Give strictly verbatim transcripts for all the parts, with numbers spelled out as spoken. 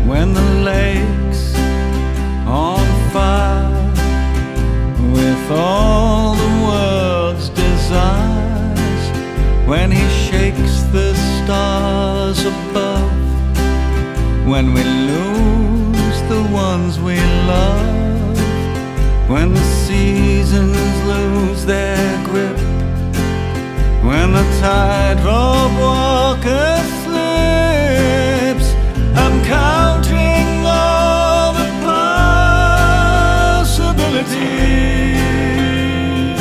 when the lake's on fire with all the world's desires, when he shakes the stars above, when we lose the ones we love, when the seasons lose their grip, when the tightrope walker slips. I'm counting all the possibilities.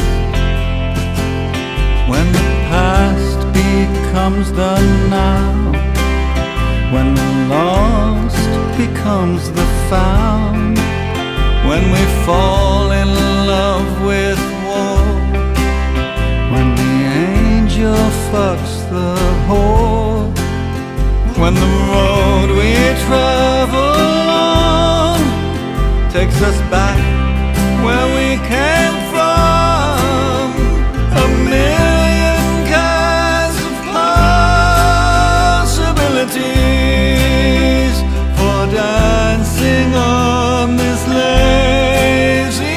When the past becomes the now, when the lost becomes the found, when we fall in love with war, when the angel fucks the whore, when the road we travel on takes us back where we came from. A million kinds of possibilities for dancing on this lazy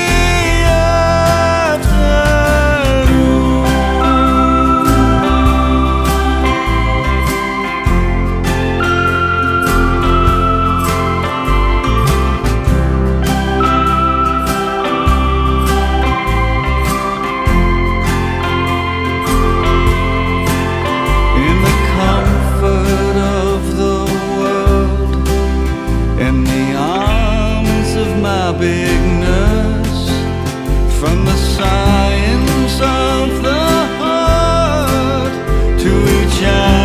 bigness, from the science of the heart to each other.